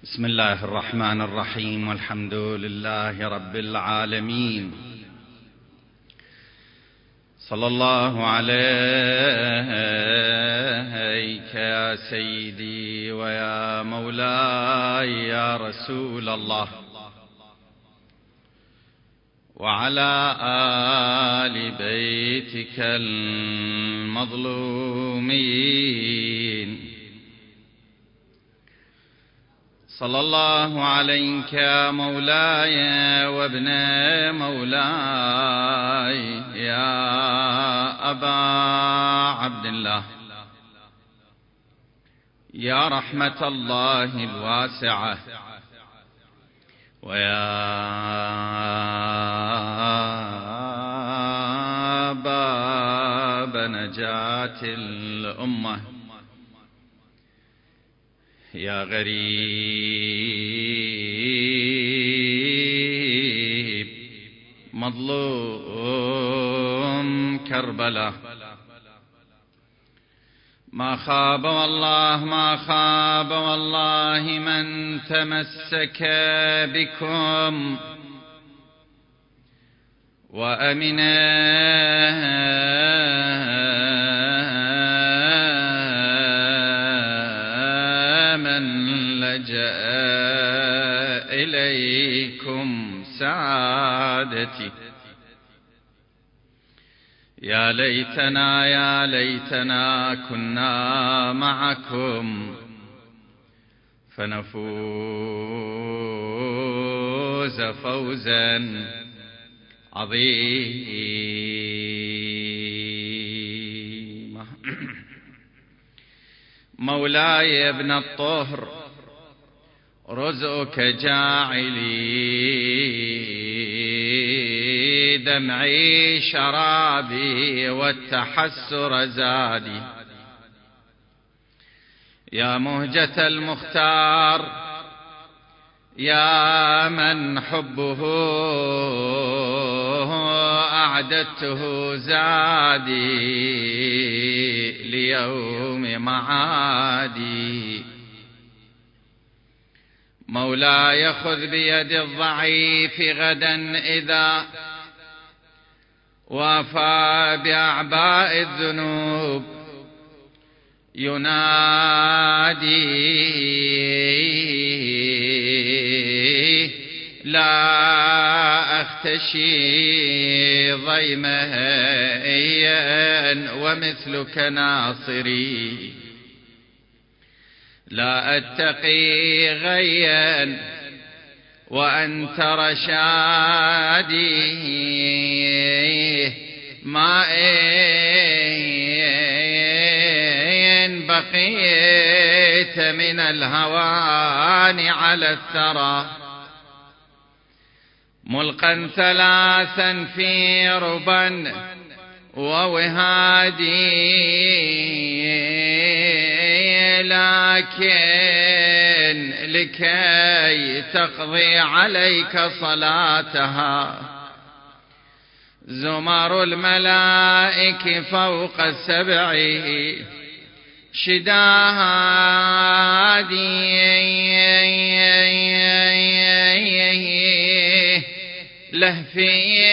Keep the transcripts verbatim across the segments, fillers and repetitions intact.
بسم الله الرحمن الرحيم، والحمد لله رب العالمين. صلى الله عليك يا سيدي ويا مولاي يا رسول الله، وعلى آل بيتك المظلومين. صلى الله عليك يا مولاي وابن مولاي يا أبا عبد الله، يا رحمة الله الواسعة، ويا باب نجاة الأمة، يا غريب مظلوم كربلاء. ما خاب والله ما خاب والله من تمسك بكم وأمن من لجأ إليكم سعادتي. يا ليتنا يا ليتنا كنا معكم فنفوز فوزا عظيما. مولاي يا ابن الطهر، رزقك جاعلي دمعي شرابي والتحسر زادي. يا مهجة المختار، يا من حبه أعددته زادي ليوم معادي. مولاي خذ بيد الضعيف غدا إذا وافى بأعباء الذنوب ينادي. لا أختشي ضيميا ومثلك ناصري، لا أتقي غيا وأنت رشادي. ما إن بقيت من الهوان على الثرى ملقا ثلاثا في ربا ووهادي. لكن لكي تقضي عليك صلاتها زمر الملائك فوق السبع شدادي. لهفي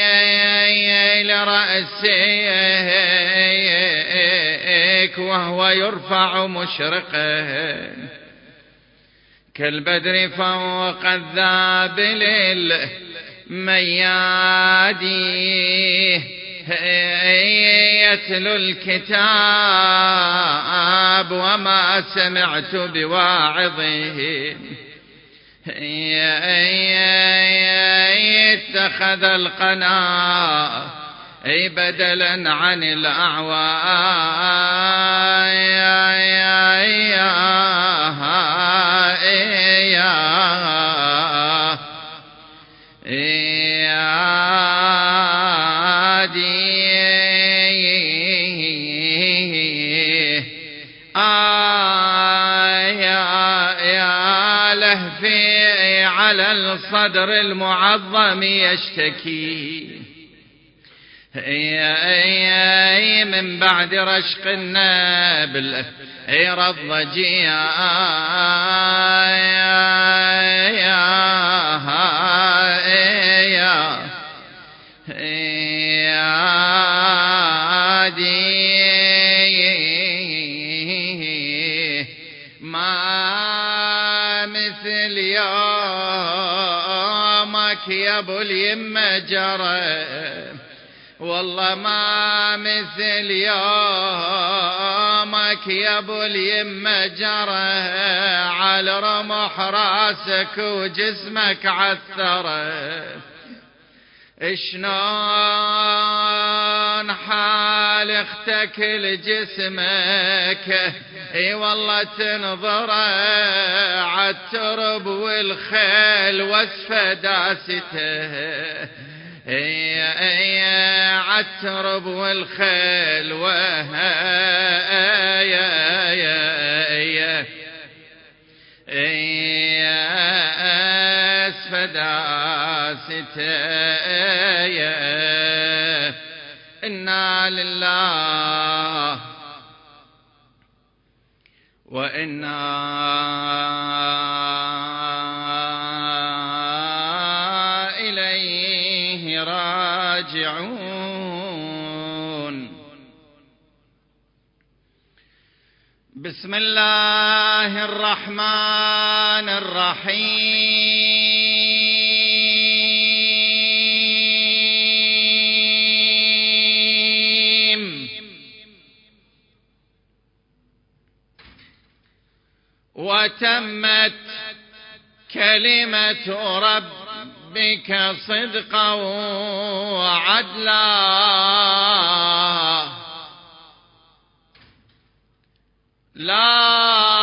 لرأسك وهو يرفع مشرقا كالبدر فوق الذابل الميادي. يتلو الكتاب وما سمعت بواعظه، اتخذ القناة أي بدلا عن على الصدر المعظم يشتكي. من بعد رشق النابل رض جيا مثل يومك يا ابو اليمة جرى، والله ما مثل يومك يا ابو اليمة جرى، على رمح راسك وجسمك عثره. شلون حال اختك لجسمك، اي والله تنظره عالترب والخيل واسفه داسته، اي اي عالترب والخيل وهي داسته. إنا لله وإنا إليه راجعون. بسم الله الرحمن الرحيم. وتمت كلمة ربك صدقا وعدلا لا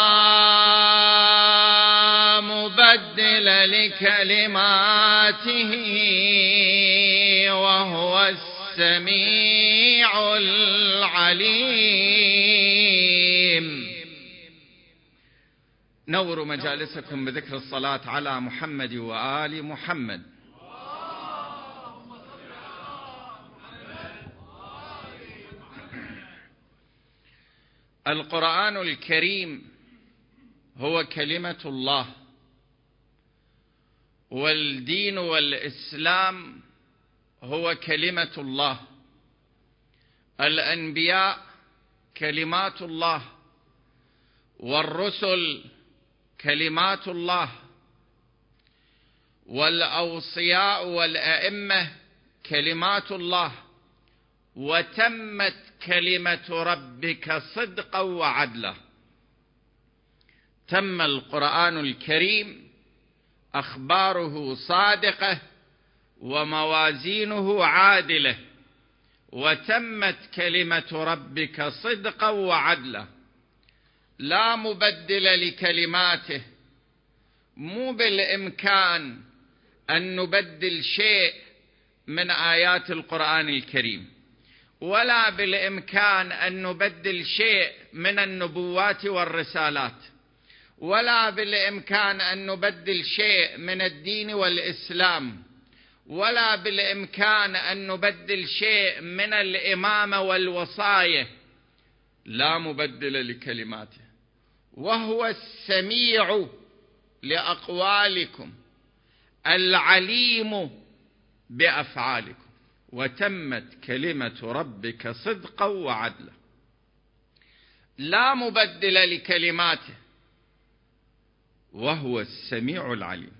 مبدل لكلماته وهو السميع العليم. نوروا مجالسكم بذكر الصلاة على محمد وآل محمد. القرآن الكريم هو كلمة الله، والدين والإسلام هو كلمة الله. الأنبياء كلمات الله، والرسل كلمات الله، والأوصياء والأئمة كلمات الله. وتمت كلمة ربك صدقا وعدلا. تم القرآن الكريم أخباره صادقة وموازينه عادلة، وتمت كلمة ربك صدقا وعدلا لا مبدل لكلماته. مو بالإمكان أن نبدل شيء من آيات القرآن الكريم، ولا بالإمكان أن نبدل شيء من النبوات والرسالات، ولا بالإمكان أن نبدل شيء من الدين والإسلام، ولا بالإمكان أن نبدل شيء من الإمامة والوصايا. لا مبدل لكلماته، وهو السميع لأقوالكم العليم بأفعالكم. وتمت كلمة ربك صدقا وعدلا لا مبدل لكلماته وهو السميع العليم.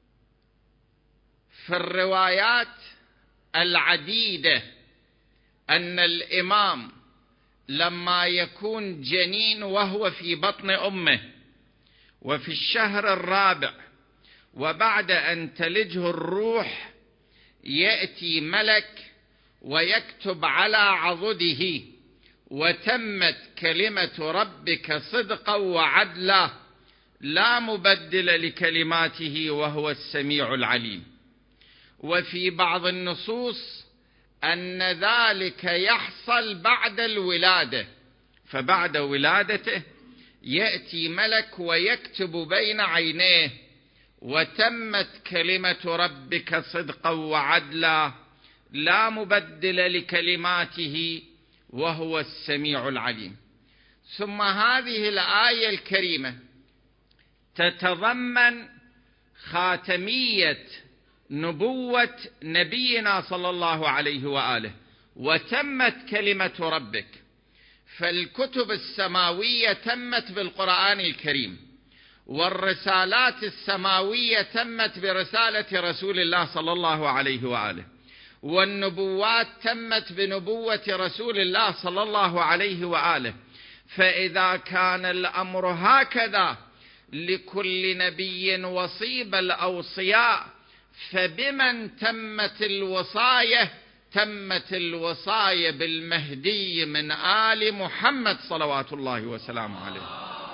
في الروايات العديدة أن الإمام لما يكون جنين وهو في بطن أمه وفي الشهر الرابع وبعد أن تلجه الروح يأتي ملك ويكتب على عضده: وتمت كلمة ربك صدقا وعدلا لا مبدل لكلماته وهو السميع العليم. وفي بعض النصوص أن ذلك يحصل بعد الولادة، فبعد ولادته يأتي ملك ويكتب بين عينيه: وتمت كلمة ربك صدقا وعدلا لا مبدل لكلماته وهو السميع العليم. ثم هذه الآية الكريمة تتضمن خاتمية نبوة نبينا صلى الله عليه وآله: وتمت كلمة ربك. فالكتب السماوية تمت بالقرآن الكريم، والرسالات السماوية تمت برسالة رسول الله صلى الله عليه وآله، والنبوات تمت بنبوة رسول الله صلى الله عليه وآله. فإذا كان الأمر هكذا لكل نبي وصيب الأوصياء، فبمن تمت الوصاية؟ تمت الوصاية بالمهدي من آل محمد صلوات الله وسلامه عليه.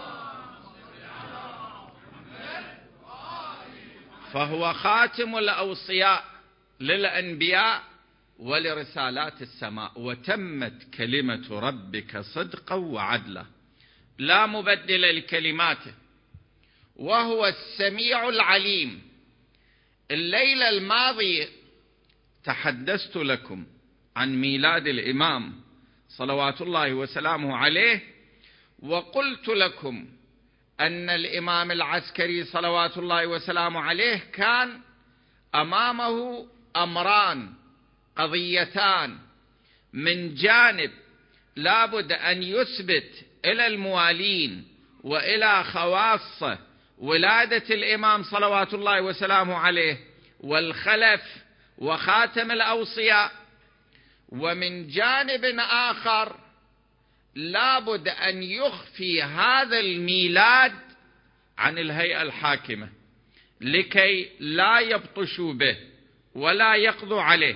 فهو خاتم الأوصياء للأنبياء ولرسالات السماء، وتمت كلمة ربك صدقا وعدلا لا مبدل لكلماته، وهو السميع العليم. الليلة الماضية تحدثت لكم عن ميلاد الإمام صلوات الله وسلامه عليه، وقلت لكم أن الإمام العسكري صلوات الله وسلامه عليه كان أمامه أمران، قضيتان. من جانب لابد أن يثبت إلى الموالين وإلى خواص ولادة الإمام صلوات الله وسلامه عليه والخلف وخاتم الأوصياء، ومن جانب آخر لابد أن يخفي هذا الميلاد عن الهيئة الحاكمة لكي لا يبطشوا به ولا يقضوا عليه.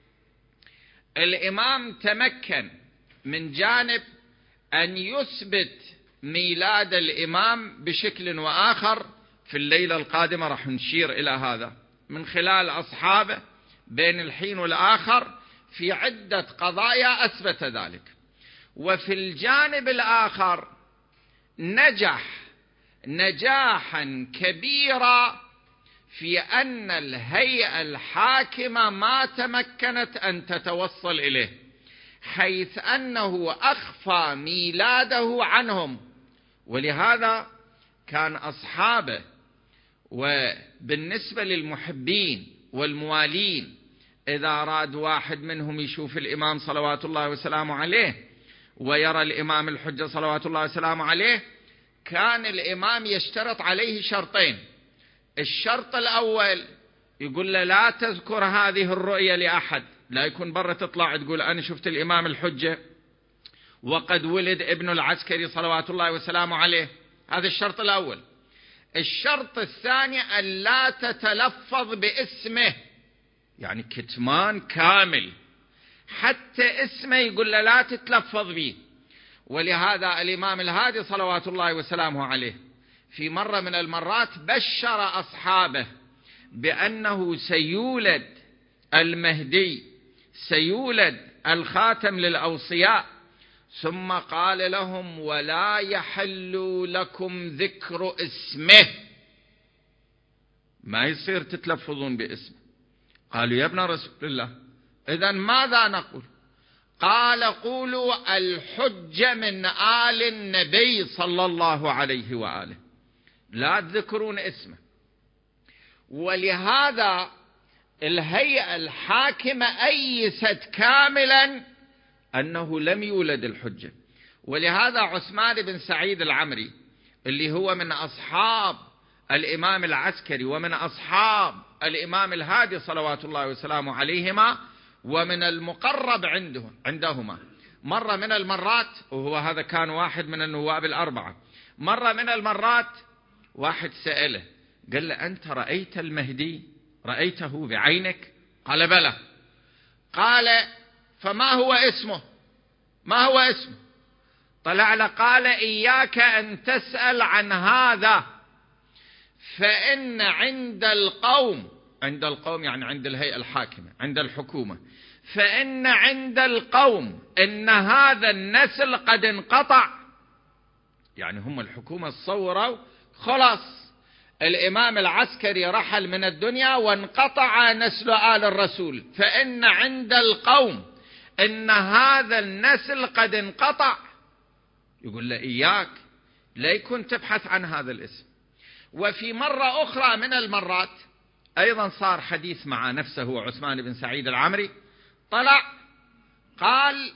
الإمام تمكن من جانب أن يثبت ميلاد الإمام بشكل وآخر. في الليلة القادمة راح نشير إلى هذا من خلال أصحابه بين الحين والآخر في عدة قضايا أثبت ذلك. وفي الجانب الآخر نجح نجاحا كبيرا في أن الهيئة الحاكمة ما تمكنت أن تتوصل إليه، حيث أنه أخفى ميلاده عنهم. ولهذا كان أصحابه وبالنسبة للمحبين والموالين إذا أراد واحد منهم يشوف الإمام صلوات الله وسلامه عليه ويرى الإمام الحجة صلوات الله وسلامه عليه، كان الإمام يشترط عليه شرطين. الشرط الأول يقول له لا تذكر هذه الرؤية لأحد، لا يكون برا تطلع تقول أنا شفت الإمام الحجة وقد ولد ابن العسكري صلوات الله وسلامه عليه. هذا الشرط الأول. الشرط الثاني أن لا تتلفظ باسمه، يعني كتمان كامل، حتى اسمه يقول له لا تتلفظ به. ولهذا الإمام الهادي صلوات الله وسلامه عليه في مرة من المرات بشر أصحابه بأنه سيولد المهدي، سيولد الخاتم للأوصياء، ثم قال لهم ولا يحل لكم ذكر اسمه، ما يصير تتلفظون باسمه. قالوا يا ابن رسول الله إذن ماذا نقول؟ قال قولوا الحجة من آل النبي صلى الله عليه وآله، لا تذكرون اسمه. ولهذا الهيئة الحاكمة أيست كاملا أنه لم يولد الحجة. ولهذا عثمان بن سعيد العمري اللي هو من أصحاب الإمام العسكري ومن أصحاب الإمام الهادي صلوات الله وسلامه عليهما ومن المقرب عنده عندهما، مرة من المرات، وهو هذا كان واحد من النواب الأربعة، مرة من المرات واحد سأله قال له أنت رأيت المهدي؟ رأيته بعينك؟ قال بلى. قال فما هو اسمه؟ ما هو اسمه؟ طلع له قال إياك أن تسأل عن هذا، فإن عند القوم، عند القوم يعني عند الهيئة الحاكمة عند الحكومة، فإن عند القوم إن هذا النسل قد انقطع. يعني هم الحكومة صوروا خلاص الإمام العسكري رحل من الدنيا وانقطع نسل آل الرسول، فإن عند القوم إن هذا النسل قد انقطع. يقول له إياك لا يكون تبحث عن هذا الاسم. وفي مرة أخرى من المرات أيضا صار حديث مع نفسه عثمان بن سعيد العمري، طلع قال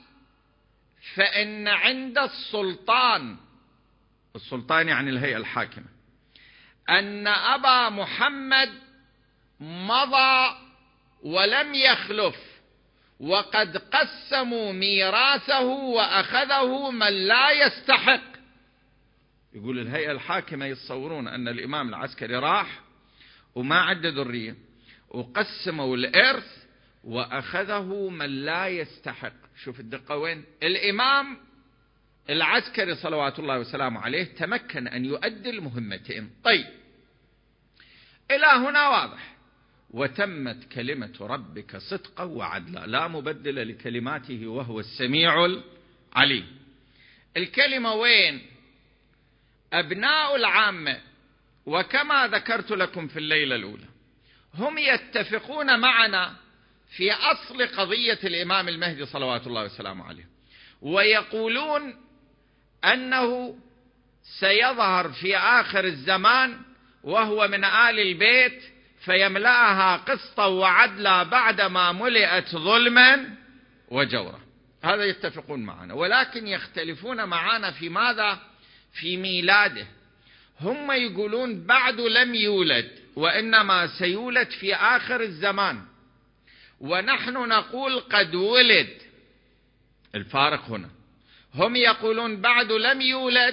فإن عند السلطان، السلطان يعني الهيئة الحاكمة، أن أبا محمد مضى ولم يخلف، وقد قسموا ميراثه وأخذه من لا يستحق. يقول الهيئة الحاكمة يتصورون أن الإمام العسكري راح وما عنده ذرية، وقسموا الإرث وأخذه من لا يستحق. شوف الدقة وين. الإمام العسكري صلوات الله وسلامه عليه تمكن أن يؤدي المهمتين. طيب، إلى هنا واضح. وتمت كلمة ربك صدقا وعدلا لا مبدل لكلماته وهو السميع العليم. الكلمة وين؟ أبناء العامة، وكما ذكرت لكم في الليلة الأولى، هم يتفقون معنا في أصل قضية الإمام المهدي صلوات الله وسلامه عليه، ويقولون أنه سيظهر في آخر الزمان وهو من آل البيت فيملأها قسطا وعدلا بعدما ملئت ظلما وجورا. هذا يتفقون معنا، ولكن يختلفون معنا في ماذا؟ في ميلاده. هم يقولون بعد لم يولد وإنما سيولد في آخر الزمان، ونحن نقول قد ولد. الفارق هنا، هم يقولون بعد لم يولد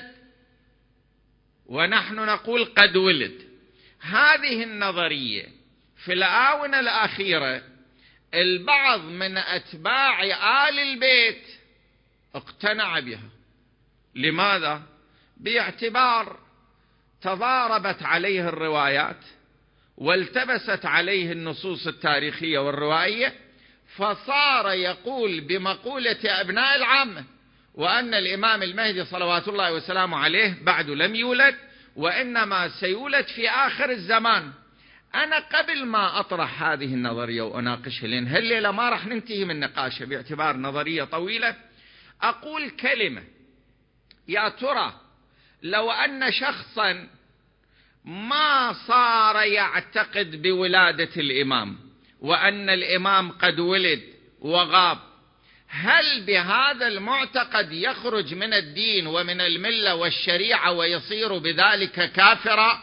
ونحن نقول قد ولد. هذه النظرية في الآونة الأخيرة البعض من أتباع آل البيت اقتنع بها. لماذا؟ باعتبار تضاربت عليه الروايات والتبست عليه النصوص التاريخية والروائية، فصار يقول بمقولة أبناء العامة وأن الإمام المهدي صلوات الله وسلامه عليه بعد لم يولد وإنما سيولد في آخر الزمان. أنا قبل ما أطرح هذه النظرية وأناقشها، لأن هالليلة ما راح ننتهي من نقاشها باعتبار نظرية طويلة، أقول كلمة: يا ترى لو أن شخصا ما صار يعتقد بولادة الإمام وأن الإمام قد ولد وغاب، هل بهذا المعتقد يخرج من الدين ومن الملة والشريعة ويصير بذلك كافرا؟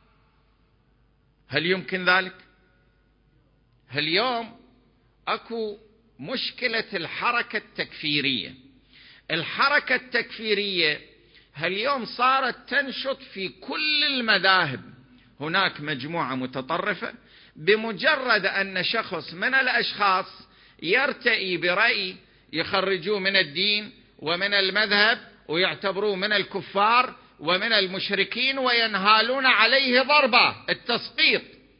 هل يمكن ذلك؟ اليوم أكو مشكلة الحركة التكفيرية. الحركة التكفيرية اليوم صارت تنشط في كل المذاهب. هناك مجموعة متطرفة بمجرد أن شخص من الأشخاص يرتئي برأي يخرجوه من الدين ومن المذهب ويعتبروه من الكفار ومن المشركين وينهالون عليه ضربة التسقيط.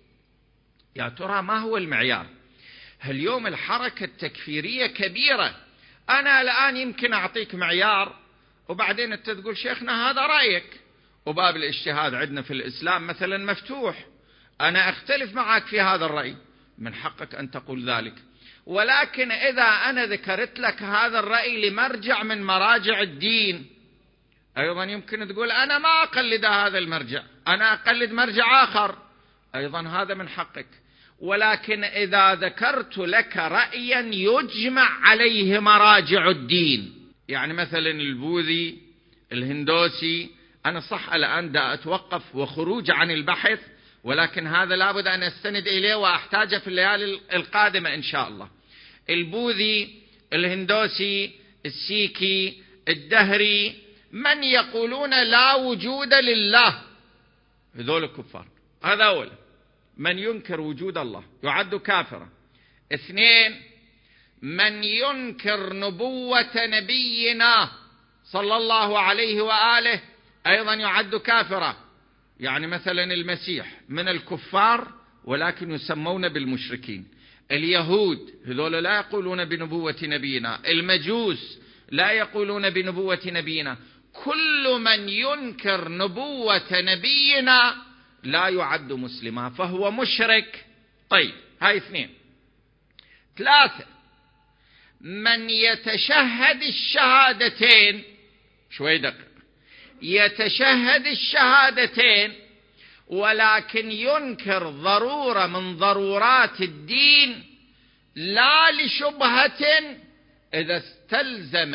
يا ترى ما هو المعيار؟ اليوم الحركة التكفيرية كبيرة. أنا الآن يمكن أعطيك معيار وبعدين أنت تقول شيخنا هذا رأيك، وباب الاجتهاد عندنا في الإسلام مثلا مفتوح، أنا أختلف معك في هذا الرأي، من حقك أن تقول ذلك. ولكن إذا أنا ذكرت لك هذا الرأي لمرجع من مراجع الدين، أيضا يمكن تقول أنا ما أقلد هذا المرجع، أنا أقلد مرجع آخر، أيضا هذا من حقك. ولكن إذا ذكرت لك رأيا يجمع عليه مراجع الدين، يعني مثلا البوذي، الهندوسي، أنا صح الآن دا أتوقف وخروج عن البحث، ولكن هذا لابد أن أستند إليه وأحتاجه في الليالي القادمة إن شاء الله. البوذي، الهندوسي، السيكي، الدهري، من يقولون لا وجود لله، هذول الكفار. هذا أول من ينكر وجود الله يعد كافرا. اثنين، من ينكر نبوة نبينا صلى الله عليه وآله أيضا يعد كافرا. يعني مثلا المسيح من الكفار ولكن يسمون بالمشركين. اليهود هذول لا يقولون بنبوة نبينا. المجوس لا يقولون بنبوة نبينا. كل من ينكر نبوة نبينا لا يعد مسلما فهو مشرك. طيب، هاي اثنين. ثلاثة، من يتشهد الشهادتين، شوي دقيق، يتشهد الشهادتين ولكن ينكر ضرورة من ضرورات الدين لا لشبهة إذا استلزم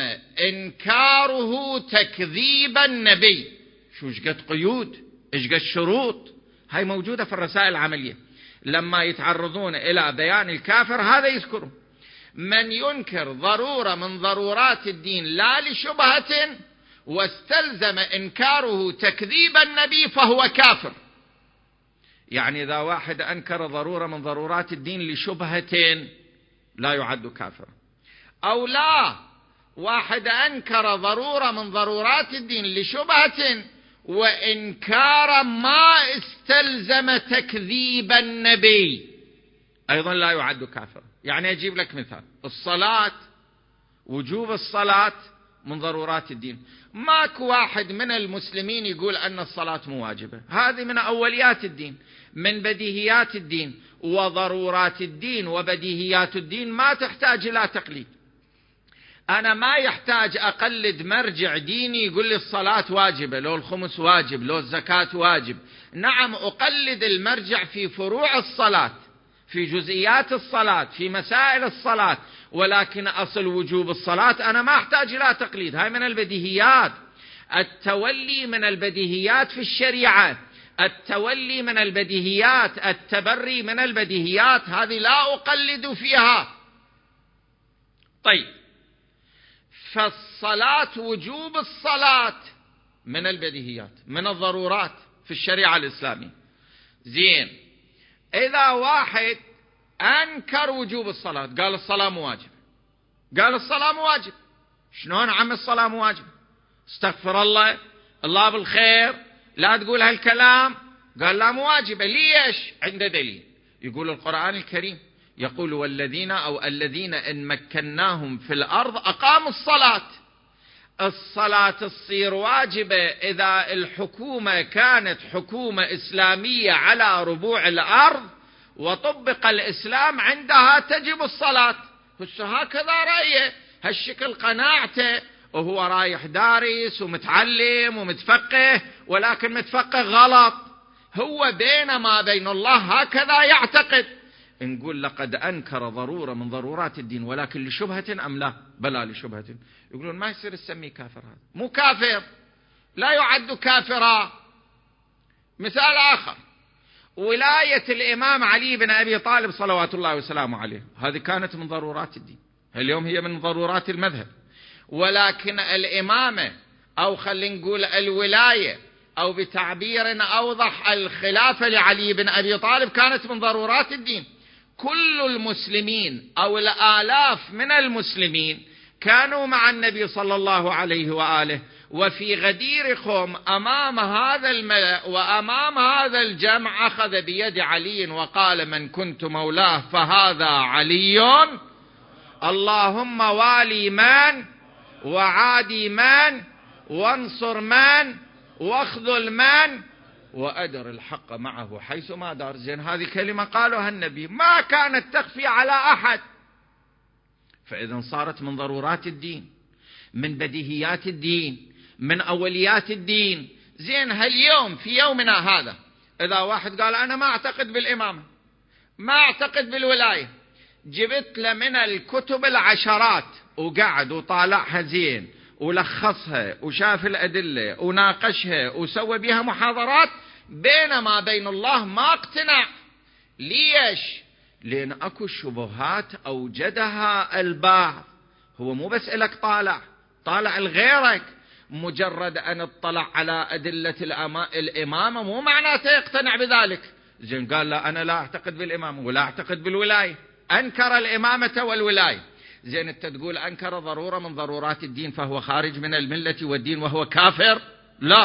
إنكاره تكذيب النبي. شو إيش قد قيود، إيش قد شروط، هاي موجودة في الرسائل العملية، لما يتعرضون إلى بيان الكافر هذا يذكره. من ينكر ضرورة من ضرورات الدين لا لشبهة واستلزم إنكاره تكذيب النبي فهو كافر. يعني إذا واحد أنكر ضرورة من ضرورات الدين لشبهة لا يعد كافرا، أو لا واحد أنكر ضرورة من ضرورات الدين لشبهة وإنكار ما استلزم تكذيب النبي أيضا لا يعد كافرا. يعني أجيب لك مثال، الصلاة، وجوب الصلاة من ضرورات الدين، ماكو واحد من المسلمين يقول أن الصلاة مو واجبة، هذه من أوليات الدين، من بديهيات الدين، وضرورات الدين وبديهيات الدين ما تحتاج إلى تقليد. أنا ما يحتاج أقلد مرجع ديني يقول لي الصلاة واجبة، لو الخمس واجب، لو الزكاة واجب. نعم أقلد المرجع في فروع الصلاة، في جزئيات الصلاة، في مسائل الصلاة، ولكن أصل وجوب الصلاة أنا ما أحتاج إلى تقليد. هاي من البديهيات. التولي من البديهيات في الشريعة، التولي من البديهيات، التبري من البديهيات، هذه لا أقلد فيها. طيب، فالصلاة، وجوب الصلاة من البديهيات، من الضرورات في الشريعة الإسلامية. زين، إذا واحد أنكر وجوب الصلاة، قال الصلاة مو واجب، قال الصلاة مو واجب، شلون عم الصلاة مو واجب؟ استغفر الله، الله بالخير، لا تقول هالكلام. قال لا مو واجبة، ليش؟ عنده دليل، يقول القرآن الكريم يقول والذين أو الذين إن مكناهم في الأرض أقاموا الصلاة. الصلاة تصير واجبة إذا الحكومة كانت حكومة إسلامية على ربوع الأرض وطبق الإسلام، عندها تجب الصلاة. هكذا رأيه، هالشكل قناعته، وهو رايح دارس ومتعلم ومتفقه، ولكن متفقه غلط، هو بينما بين الله هكذا يعتقد. نقول لقد أنكر ضرورة من ضرورات الدين ولكن لشبهة أم لا؟ بلى لشبهة. يقولون ما يصير تسميه كافر، هذا مو كافر، لا يعد كافرا. مثال آخر، ولاية الإمام علي بن أبي طالب صلوات الله وسلامه عليه، هذه كانت من ضرورات الدين، اليوم هي من ضرورات المذهب، ولكن الإمامة أو خلينا نقول الولاية أو بتعبير أوضح الخلافة لعلي بن أبي طالب كانت من ضرورات الدين. كل المسلمين أو الآلاف من المسلمين كانوا مع النبي صلى الله عليه وآله، وفي غدير قوم أمام هذا الملأ وأمام هذا الجمع أخذ بيد علي وقال من كنت مولاه فهذا علي، اللهم والي من وعادي من وانصر من واخذل من وأدر الحق معه حيث ما دار. زين، هذه كلمة قالها النبي ما كانت تخفي على أحد، فإذا صارت من ضرورات الدين، من بديهيات الدين، من أوليات الدين. زين، هاليوم في يومنا هذا إذا واحد قال أنا ما أعتقد بالإمامة، ما أعتقد بالولاية، جبت له من الكتب العشرات وقعد وطالعها زين ولخصها وشاف الأدلة وناقشها وسوى بها محاضرات، بينما بين الله ما اقتنع. ليش؟ لأن أكو شبهات أوجدها البعض. هو مو بس إلك طالع، طالع لغيرك، مجرد أن اطلع على أدلة الإمامة مو معناته يقتنع بذلك. زين، قال لا أنا لا أعتقد بالإمامة ولا أعتقد بالولاية، أنكر الإمامة والولاية. زين، أنت تقول أنكر ضرورة من ضرورات الدين فهو خارج من الملة والدين وهو كافر؟ لا،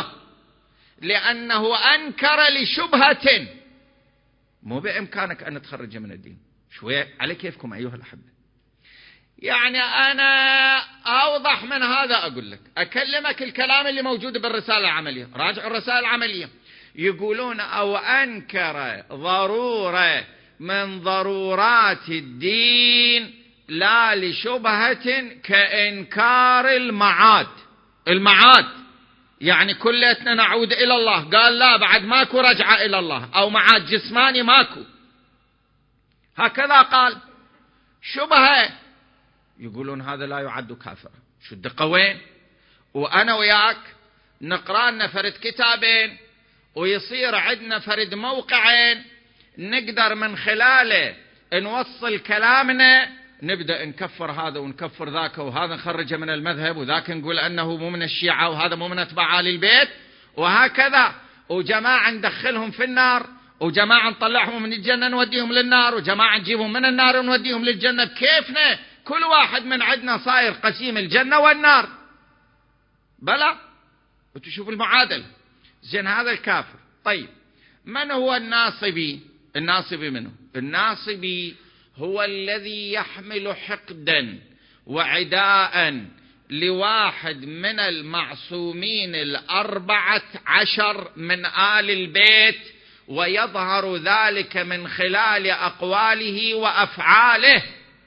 لأنه أنكر لشبهة، مو بإمكانك أن تخرج من الدين. شوية على كيفكم أيها الأحبة. يعني أنا أوضح من هذا، أقول لك أكلمك الكلام اللي موجود بالرسالة العملية، راجع الرسالة العملية، يقولون أو أنكر ضرورة من ضرورات الدين لا لشبهة كإنكار المعاد. المعاد يعني كلتنا نعود إلى الله، قال لا بعد ماكو رجعة إلى الله، أو معاد جسماني ماكو، هكذا قال. شبهة، يقولون هذا لا يعد كافر. شو الدقة وين؟ وأنا وياك نقرأ لنا فرد كتابين ويصير عندنا فرد موقعين نقدر من خلاله نوصل كلامنا، نبدأ نكفر هذا ونكفر ذاك، وهذا نخرجه من المذهب، وذاك نقول أنه مو من الشيعة، وهذا مو من أتباع آل البيت، وهكذا. وجماعة ندخلهم في النار، وجماعة نطلعهم من الجنة نوديهم للنار، وجماعة نجيبهم من النار ونوديهم للجنة بكيفنا. كل واحد من عندنا صاير قسيم الجنة والنار. بلى وتشوف المعادل. زين هذا الكافر. طيب من هو الناصبي؟ الناصبي منه؟ الناصبي هو الذي يحمل حقدا وعداء لواحد من المعصومين الأربعة عشر من آل البيت، ويظهر ذلك من خلال أقواله وأفعاله.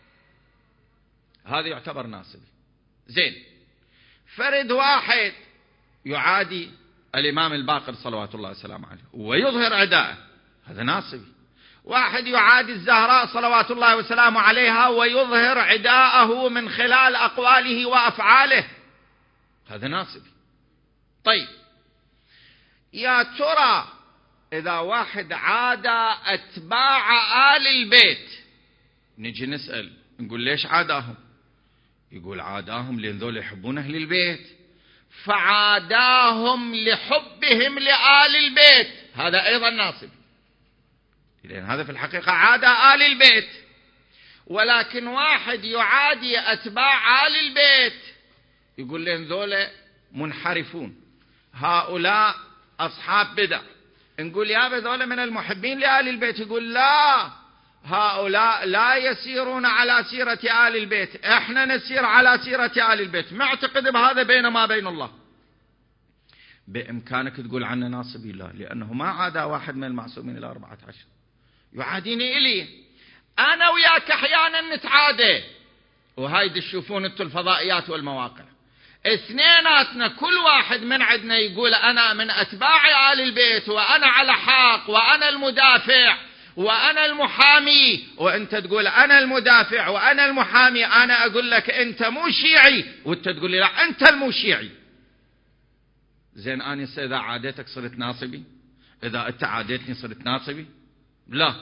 هذا يعتبر ناصبي. زين، فرد واحد يعادي الإمام الباقر صلوات الله وسلامه عليه ويظهر عداءه، هذا ناصبي. واحد يعادي الزهراء صلوات الله وسلامه عليها ويظهر عداءه من خلال أقواله وأفعاله، هذا ناصبي. طيب يا ترى إذا واحد عادى أتباع آل البيت، نجي نسأل نقول ليش عاداهم؟ يقول عاداهم لأن ذول يحبون أهل البيت، فعاداهم لحبهم لآل البيت، هذا أيضا ناصبي، لأن هذا في الحقيقة عادى آل البيت. ولكن واحد يعادي أتباع آل البيت يقول لأن ذول منحرفون، هؤلاء أصحاب بدع. نقول يا ذول من المحبين لآل البيت، يقول لا، هؤلاء لا يسيرون على سيرة آل البيت، احنا نسير على سيرة آل البيت، معتقد بهذا بين ما بين الله. بإمكانك تقول عنه ناصبي؟ لا، لأنه ما عادى واحد من المعصومين الأربعة عشر. يعاديني إلي أنا وياك أحيانا نتعادى، وهاي تشوفون انتم الفضائيات والمواقع، اثنيناتنا كل واحد من عندنا يقول أنا من أتباع آل البيت، وأنا على حق، وأنا المدافع، وأنا المحامي، وأنت تقول أنا المدافع وأنا المحامي. أنا أقول لك أنت مو شيعي، وأنت تقول لي لا أنت المو شيعي. زين أنا إذا عاديتك صرت ناصبي؟ إذا أنت عاديتني صرت ناصبي؟ لا.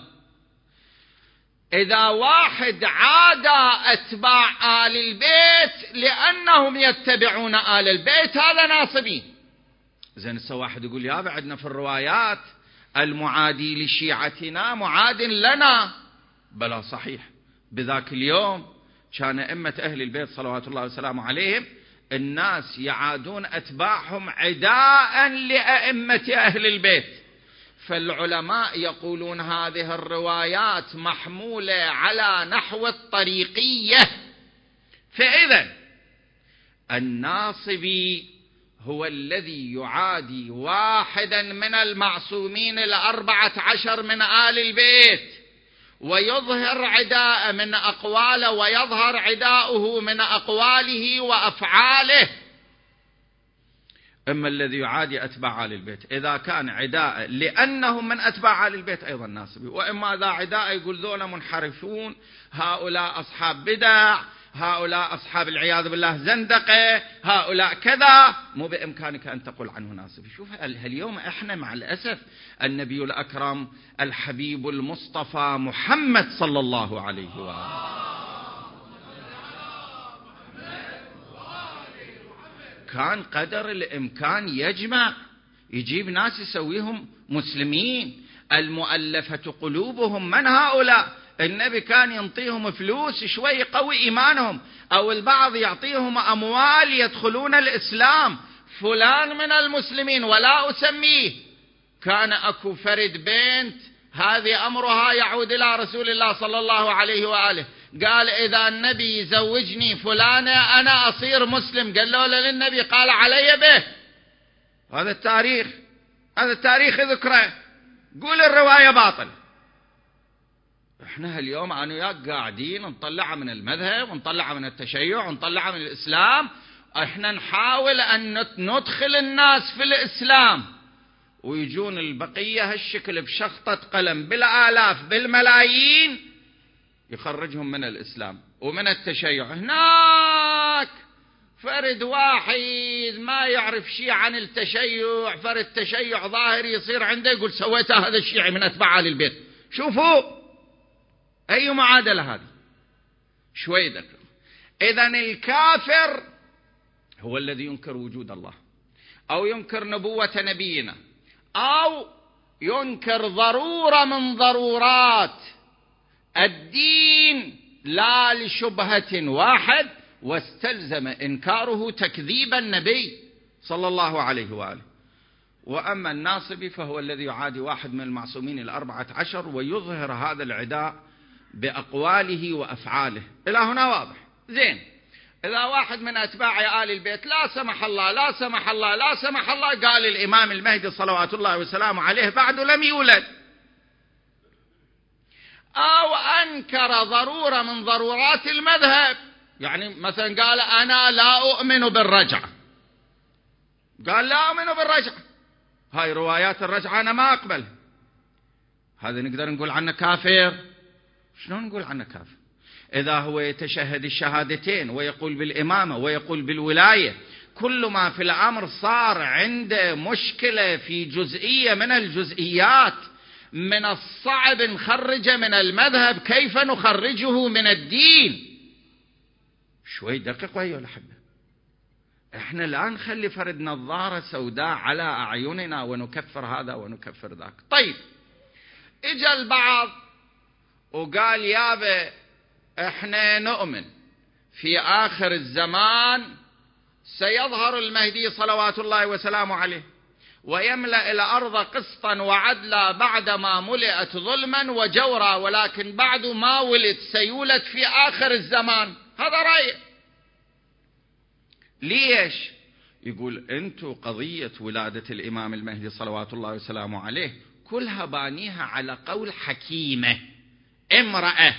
إذا واحد عادى أتباع آل البيت لأنهم يتبعون آل البيت، هذا ناصبي. زين هسه واحد يقول يا بعدنا في الروايات المعادي لشيعتنا معاد لنا. بلا صحيح، بذاك اليوم كان أئمة أهل البيت صلوات الله وسلامه عليهم الناس يعادون أتباعهم عداء لأئمة أهل البيت. فالعلماء يقولون هذه الروايات محمولة على نحو الطريقية. فإذا الناصبي هو الذي يعادي واحدا من المعصومين الأربعة عشر من آل البيت ويظهر عداء من أقواله، ويظهر عداؤه من أقواله وأفعاله. أما الذي يعادي أتباع آل البيت إذا كان عداء لأنهم من أتباع آل البيت أيضا ناصبي، وإما ذا عداء يقول ذولا منحرفون، هؤلاء أصحاب بدع، هؤلاء أصحاب العياذ بالله زندقة، هؤلاء كذا، مو بإمكانك أن تقول عنه ناصبي. شوف اليوم إحنا مع الأسف النبي الأكرم الحبيب المصطفى محمد صلى الله عليه وآله كان قدر الإمكان يجمع، يجيب ناس يسويهم مسلمين. المؤلفة قلوبهم من هؤلاء؟ النبي كان ينطيهم فلوس شوي يقوي إيمانهم، أو البعض يعطيهم أموال يدخلون الإسلام. فلان من المسلمين ولا أسميه، كان أكو فرد بنت هذه أمرها يعود إلى رسول الله صلى الله عليه وآله، قال إذا النبي يزوجني فلانة أنا أصير مسلم. قال له للنبي، قال علي به. هذا التاريخ، هذا التاريخ ذكره. قول الرواية باطل. احنا اليوم أنا وياك قاعدين نطلعها من المذهب ونطلعها من التشيع ونطلعها من الإسلام، احنا نحاول أن ندخل الناس في الإسلام، ويجون البقية هالشكل بشخطة قلم بالآلاف بالملايين يخرجهم من الإسلام ومن التشيع. هناك فرد واحد ما يعرف شيء عن التشيع، فرد تشيع ظاهري يصير عنده، يقول سويت هذا الشيعي من أتباع آل البيت. شوفوا أي معادلة هذه، شوي دقيق. إذن الكافر هو الذي ينكر وجود الله، أو ينكر نبوة نبينا، أو ينكر ضرورة من ضرورات الدين لا لشبهة واحد، واستلزم إنكاره تكذيب النبي صلى الله عليه وآله. وأما الناصبي فهو الذي يعادي واحد من المعصومين الأربعة عشر ويظهر هذا العداء بأقواله وأفعاله. إلى هنا واضح؟ زين. إذا واحد من أتباع آل البيت لا سمح الله لا سمح الله لا سمح الله قال الإمام المهدي صلوات الله وسلامه عليه بعد لم يولد، أو أنكر ضرورة من ضرورات المذهب، يعني مثلا قال أنا لا أؤمن بالرجعة، قال لا أؤمن بالرجعة، هاي روايات الرجعة أنا ما أقبل، هذا نقدر نقول عنه كافر؟ شلون نقول عنه كافر؟ إذا هو يتشهد الشهادتين ويقول بالإمامة ويقول بالولاية، كل ما في الأمر صار عنده مشكلة في جزئية من الجزئيات، من الصعب نخرجه من المذهب، كيف نخرجه من الدين؟ شوي دقيقة أيها الأحبة، احنا لا نخلي فرد نظارة سوداء على أعيننا ونكفر هذا ونكفر ذاك. طيب اجى البعض وقال يابا احنا نؤمن في آخر الزمان سيظهر المهدي صلوات الله وسلامه عليه ويملأ الأرض قسطا وعدلا بعدما ملئت ظلما وجورا، ولكن بعد ما ولد سيولد في آخر الزمان. هذا رأيه. ليش؟ يقول انتو قضية ولادة الإمام المهدي صلوات الله وسلامه عليه كلها بانيها على قول حكيمة امرأة.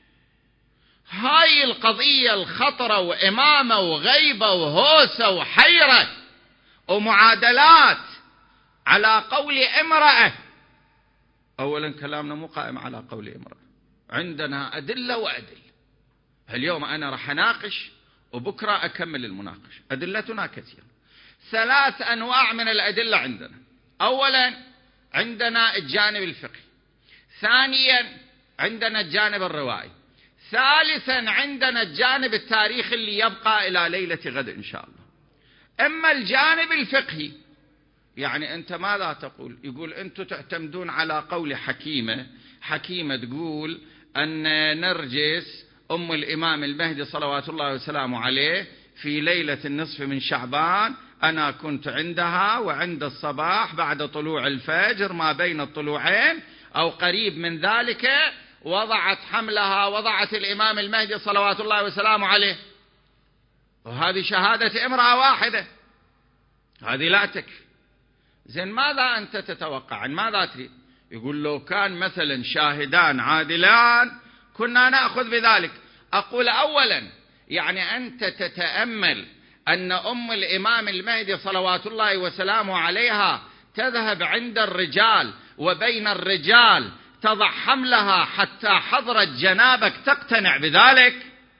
هاي القضية الخطرة وإمامة وغيبة وهوسة وحيرة ومعادلات على قول امرأة. أولا كلامنا مو قائم على قول امرأة، عندنا أدلة وأدلة. اليوم أنا راح أناقش وبكرة أكمل المناقشة، أدلتنا كثيرة. ثلاث أنواع من الأدلة عندنا. أولا عندنا الجانب الفقهي، ثانيا عندنا الجانب الروائي، ثالثا عندنا الجانب التاريخي اللي يبقى إلى ليلة غد إن شاء الله. أما الجانب الفقهي يعني أنت ماذا تقول؟ يقول أنتم تعتمدون على قول حكيمة. حكيمة تقول أن نرجس أم الإمام المهدي صلوات الله وسلامه عليه في ليلة النصف من شعبان أنا كنت عندها وعند الصباح بعد طلوع الفجر ما بين الطلوعين أو قريب من ذلك وضعت حملها، وضعت الإمام المهدي صلوات الله وسلامه عليه. وهذه شهادة امرأة واحدة، هذه لا تكفي. زين ماذا أنت تتوقع؟ ماذا تريد؟ يقول لو كان مثلا شاهدان عادلان كنا نأخذ بذلك. أقول أولا يعني أنت تتأمل أن أم الإمام المهدي صلوات الله وسلامه عليها تذهب عند الرجال وبين الرجال تضع حملها حتى حضرت جنابك تقتنع بذلك؟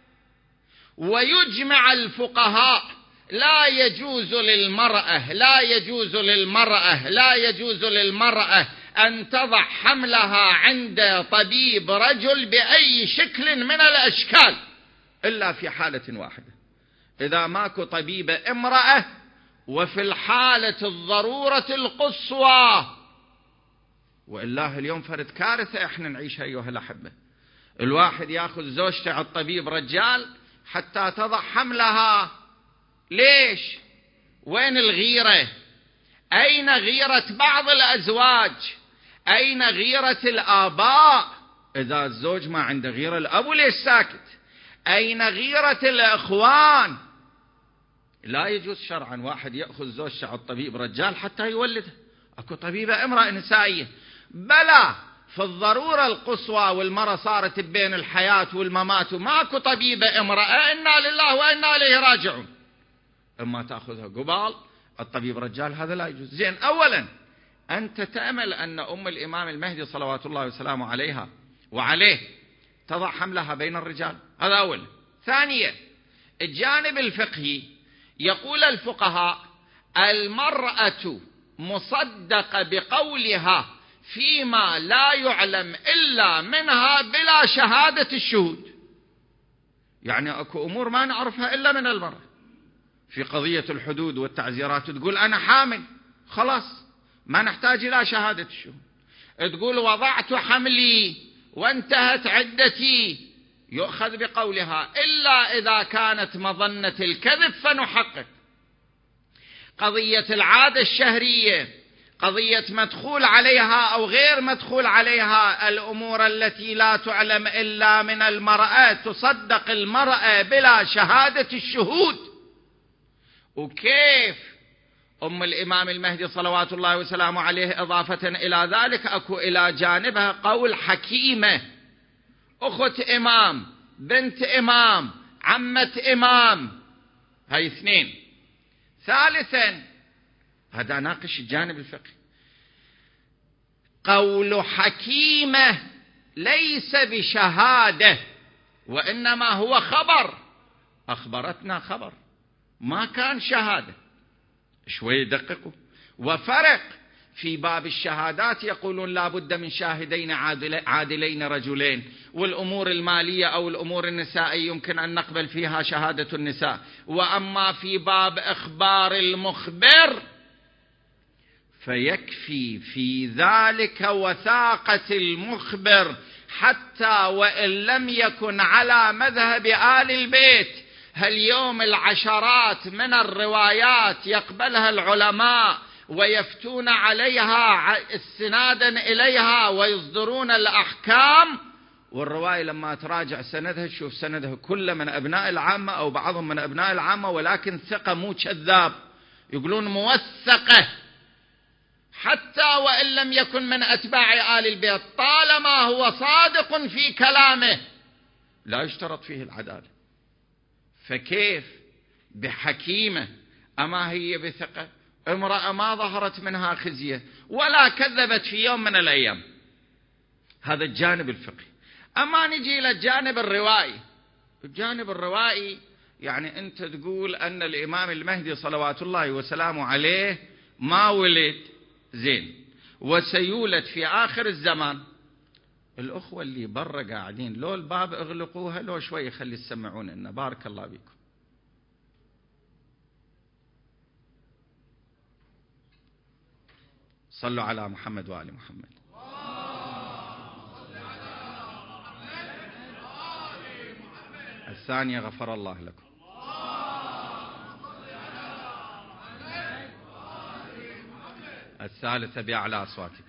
ويجمع الفقهاء لا يجوز للمرأة لا يجوز للمرأة لا يجوز للمرأة أن تضع حملها عند طبيب رجل بأي شكل من الأشكال إلا في حالة واحدة، إذا ماكو طبيبة امرأة وفي الحالة الضرورة القصوى. وإلا اليوم فرد كارثة احنا نعيشها أيها الأحبة، الواحد يأخذ زوجته على الطبيب رجال حتى تضع حملها. ليش؟ وين الغيرة؟ أين غيرة بعض الأزواج؟ أين غيرة الآباء؟ إذا الزوج ما عنده غيرة الأب ليش ساكت؟ أين غيرة الإخوان؟ لا يجوز شرعا واحد يأخذ زوجته على الطبيب رجال حتى يولدها. أكو طبيبة امرأة نسائية بلى في الضرورة القصوى والمرأة صارت بين الحياة والممات وماكو طبيبة امرأة، إنا لله وإنا إليه راجعون. اما تأخذها قبال الطبيب رجال هذا لا يجوز. زين أولا أنت تأمل أن أم الإمام المهدي صلوات الله وسلامه عليها وعليه تضع حملها بين الرجال، هذا أولا. ثانيا الجانب الفقهي يقول الفقهاء المرأة مصدقة بقولها فيما لا يعلم إلا منها بلا شهادة الشهود. يعني أكو أمور ما نعرفها إلا من المرأة. في قضية الحدود والتعزيرات تقول أنا حامل، خلاص ما نحتاج إلى شهادة الشهود. تقول وضعت حملي وانتهت عدتي، يؤخذ بقولها، إلا إذا كانت مظنة الكذب فنحقق. قضية العادة الشهرية، قضية مدخول عليها أو غير مدخول عليها، الأمور التي لا تعلم إلا من المرأة تصدق المرأة بلا شهادة الشهود. وكيف أم الإمام المهدي صلوات الله وسلامه عليه إضافة إلى ذلك أكو إلى جانبها قول حكيمة، أخت إمام، بنت إمام، عمة إمام، هاي اثنين. ثالثا، هذا ناقش الجانب الفقهي، قول حكيمة ليس بشهادة وإنما هو خبر، أخبرتنا خبر ما كان شهادة. شوي يدققوا. وفرق في باب الشهادات، يقولون لا بد من شاهدين عادلين رجلين، والأمور المالية أو الأمور النسائية يمكن أن نقبل فيها شهادة النساء. وأما في باب إخبار المخبر فيكفي في ذلك وثاقة المخبر، حتى وإن لم يكن على مذهب آل البيت. هاليوم العشرات من الروايات يقبلها العلماء ويفتون عليها استنادا إليها ويصدرون الأحكام، والرواية لما تراجع سندها تشوف سندها كله من أبناء العامة أو بعضهم من أبناء العامة، ولكن ثقة مو كذاب، يقولون موثقة، حتى وإن لم يكن من أتباع آل البيت، طالما هو صادق في كلامه لا يشترط فيه العدالة. فكيف بحكيمة؟ أما هي بثقة؟ امرأة ما ظهرت منها خزية ولا كذبت في يوم من الأيام. هذا الجانب الفقهي. أما نجي إلى الجانب الروائي. الجانب الروائي يعني أنت تقول أن الإمام المهدي صلوات الله وسلامه عليه ما ولد، زين، وسيولد في آخر الزمان. الأخوة اللي برا قاعدين لو الباب اغلقوها، لو شوي خلي يسمعون لنا، بارك الله بكم. صلوا على محمد وآل محمد. الثانية غفر الله لكم. الثالثة بأعلى أصواتكم.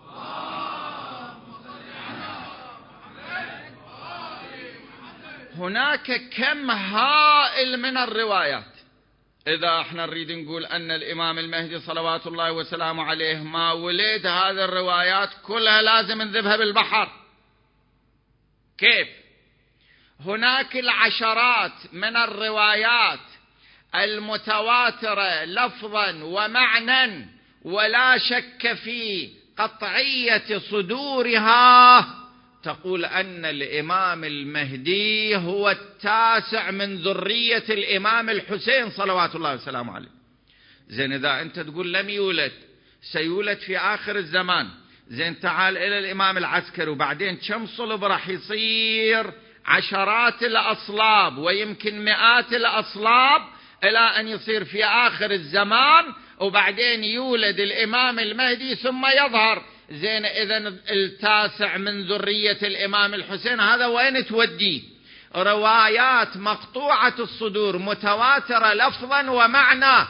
هناك كم هائل من الروايات. إذا احنا نريد نقول أن الإمام المهدي صلوات الله وسلامه عليه ما ولد، هذه الروايات كلها لازم نذهبها بالبحر. كيف؟ هناك العشرات من الروايات المتواترة لفظا ومعنى، ولا شك في قطعية صدورها، تقول أن الإمام المهدي هو التاسع من ذرية الإمام الحسين صلوات الله وسلامه عليه. زين، إذا أنت تقول لم يولد، سيولد في آخر الزمان، زين، تعال إلى الإمام العسكري، وبعدين كم صلب راح يصير؟ عشرات الأصلاب ويمكن مئات الأصلاب، إلى أن يصير في آخر الزمان، وبعدين يولد الإمام المهدي ثم يظهر. زين، إذن التاسع من ذرية الإمام الحسين هذا وين تودي؟ روايات مقطوعة الصدور متواترة لفظا ومعنى،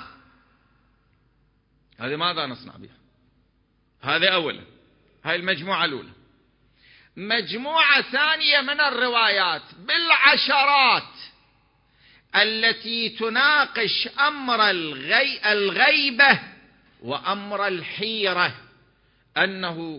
هذه ماذا نصنع بها؟ هذه أولا، هاي المجموعة الأولى. مجموعة ثانية من الروايات بالعشرات التي تناقش أمر الغي... الغيبة وأمر الحيرة، أنه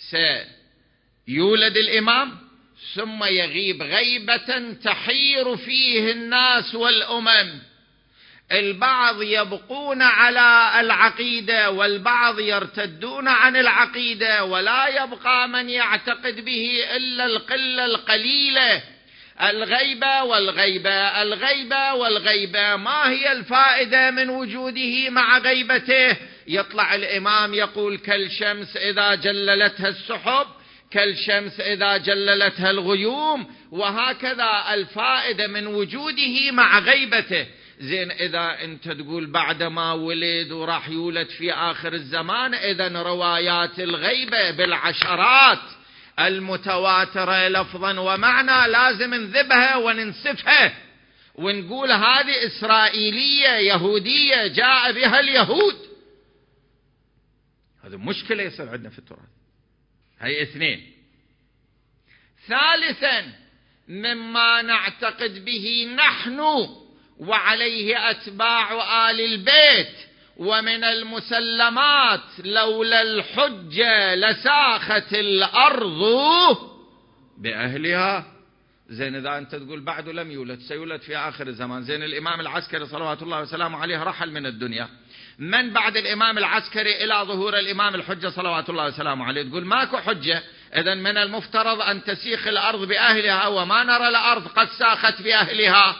سيولد الإمام ثم يغيب غيبة تحير فيه الناس والأمم. البعض يبقون على العقيدة والبعض يرتدون عن العقيدة، ولا يبقى من يعتقد به إلا القلة القليلة الغيبة والغيبة الغيبة والغيبة. ما هي الفائدة من وجوده مع غيبته؟ يطلع الإمام يقول كالشمس إذا جللتها السحب، كالشمس إذا جللتها الغيوم، وهكذا الفائدة من وجوده مع غيبته. زين إذا أنت تقول بعدما ولد وراح يولد في آخر الزمان، إذن روايات الغيبة بالعشرات المتواترة لفظا ومعنى لازم نذبها وننسفها ونقول هذه إسرائيلية يهودية جاء بها اليهود. هذه مشكلة يصير عندنا في التراث. هي اثنين. ثالثا مما نعتقد به نحن وعليه أتباع آل البيت ومن المسلمات لولا الحجة لساخت الأرض بأهلها. زين إذا أنت تقول بعده لم يولد سيولد في آخر الزمان. زين الإمام العسكري صلوات الله وسلامه عليه رحل من الدنيا، من بعد الإمام العسكري إلى ظهور الإمام الحجة صلوات الله وسلامه عليه تقول ماكو حجة، إذن من المفترض أن تسيخ الأرض بأهلها، وما نرى الأرض قد ساخت بأهلها.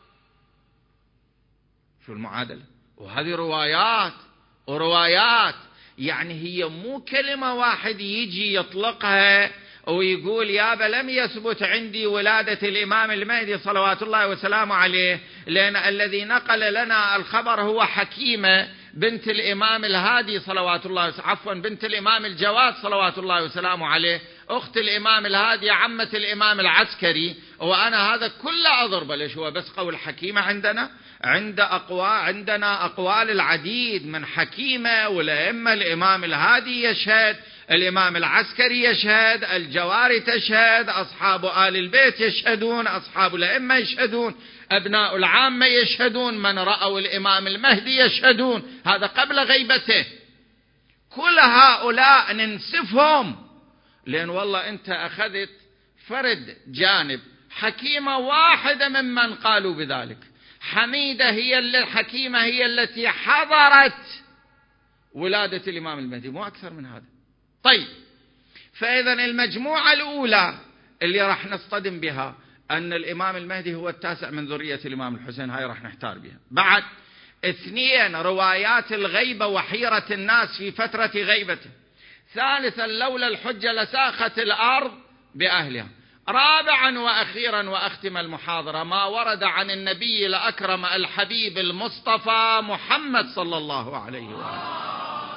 شو المعادلة؟ وهذه روايات وروايات، يعني هي مو كلمة واحد يجي يطلقها ويقول يابا لم يثبت عندي ولادة الإمام المهدي صلوات الله وسلامه عليه، لأن الذي نقل لنا الخبر هو حكيمة بنت الإمام الهادي صلوات الله عفوا بنت الإمام الجواد صلوات الله وسلامه عليه، أخت الإمام الهادي عمة الإمام العسكري. وأنا هذا كله أضرب، ليش هو بس قول حكيمة؟ عندنا عند أقوى عندنا أقوال العديد من حكيمة والأئمة. الإمام الهادي يشهد، الإمام العسكري يشهد، الجواري تشهد، أصحاب آل البيت يشهدون، أصحاب الأئمة يشهدون، أبناء العامة يشهدون، من رأوا الإمام المهدي يشهدون، هذا قبل غيبته. كل هؤلاء ننسفهم، لأن والله أنت أخذت فرد جانب، حكيمة واحدة ممن قالوا بذلك، حميدة هي الحكيمة هي التي حضرت ولادة الإمام المهدي، مو أكثر من هذا. طيب، فإذا المجموعة الأولى اللي راح نصطدم بها أن الإمام المهدي هو التاسع من ذرية الإمام الحسين، هاي راح نحتار بها. بعد اثنين روايات الغيبة وحيرة الناس في فترة غيبته. ثالثا لولا الحجة لساخت الأرض بأهلها. رابعا وأخيرا وأختم المحاضرة ما ورد عن النبي الأكرم الحبيب المصطفى محمد صلى الله عليه وآله.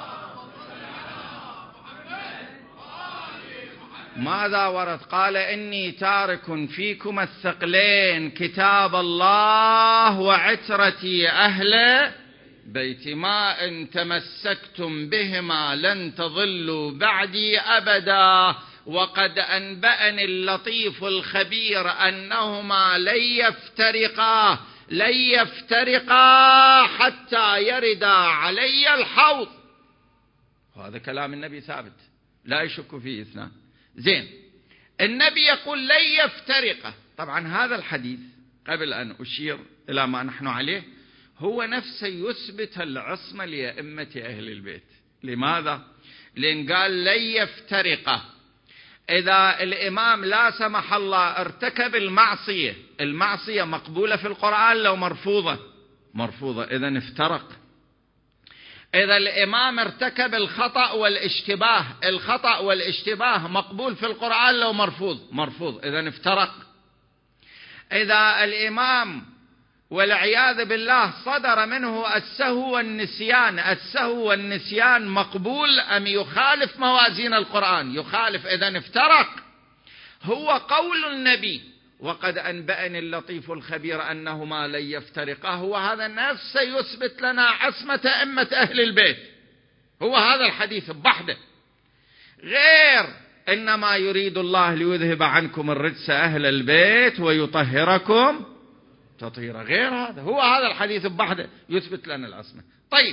ماذا ورد؟ قال إني تارك فيكم الثقلين كتاب الله وعترتي أهل بيتي، ما إن تمسكتم بهما لن تضلوا بعدي أبدا، وقد أنبأني اللطيف الخبير أنهما لن يفترقا لن يفترقا حتى يردا علي الحوض. هذا كلام النبي ثابت لا يشك فيه اثنان. زين، النبي يقول لن يفترقا. طبعا هذا الحديث قبل أن أشير إلى ما نحن عليه هو نفسه يثبت العصمة لأئمة أهل البيت. لماذا؟ لأن قال لن يفترقا. إذا الإمام لا سمح الله ارتكب المعصية، المعصية مقبولة في القرآن لو مرفوضة؟ مرفوضة، إذن افترق. إذا الإمام ارتكب الخطأ والاشتباه، الخطأ والاشتباه مقبول في القرآن لو مرفوض؟ مرفوض، إذن افترق. إذا الإمام والعياذ بالله صدر منه السهو والنسيان، السهو والنسيان مقبول أم يخالف موازين القرآن؟ يخالف، إذن افترق. هو قول النبي وقد أنبأني اللطيف الخبير أنهما لن يفترقا، هو هذا النص يثبت لنا عصمة أئمة أهل البيت، هو هذا الحديث بحده، غير إنما يريد الله ليذهب عنكم الرجس أهل البيت ويطهركم تطهيرا، غير هذا، هو هذا الحديث بحده يثبت لنا العصمة. طيب،